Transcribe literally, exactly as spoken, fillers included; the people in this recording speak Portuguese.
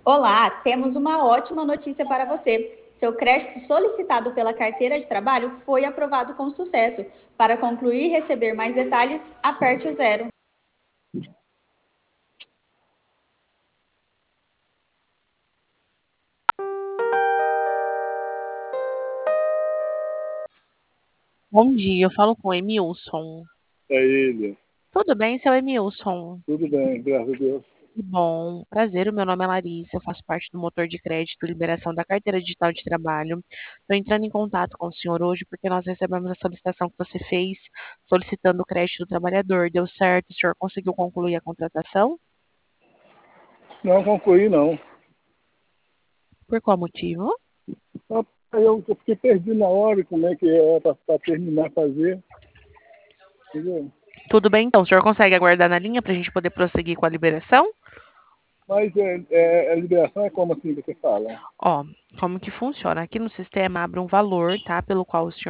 Olá, temos uma ótima notícia para você. Seu crédito solicitado pela carteira de trabalho foi aprovado com sucesso. Para concluir e receber mais detalhes, aperte o zero. Bom dia, eu falo com o Emilson. É ele. Tudo bem, seu Emilson? Tudo bem, graças a Deus. Que bom, prazer, o meu nome é Larissa, eu faço parte do motor de crédito liberação da carteira digital de trabalho. Estou entrando em contato com o senhor hoje porque nós recebemos a solicitação que você fez solicitando o crédito do trabalhador. Deu certo? O senhor conseguiu concluir a contratação? Não concluí, não. Por qual motivo? Rapaz, Eu, eu fiquei perdido na hora, como é que é para terminar fazer. Entendeu? Tudo bem, então, o senhor consegue aguardar na linha para a gente poder prosseguir com a liberação? Mas é, é, a liberação é como assim que você fala? Ó, como que funciona? Aqui no sistema abre um valor, tá? Pelo qual o senhor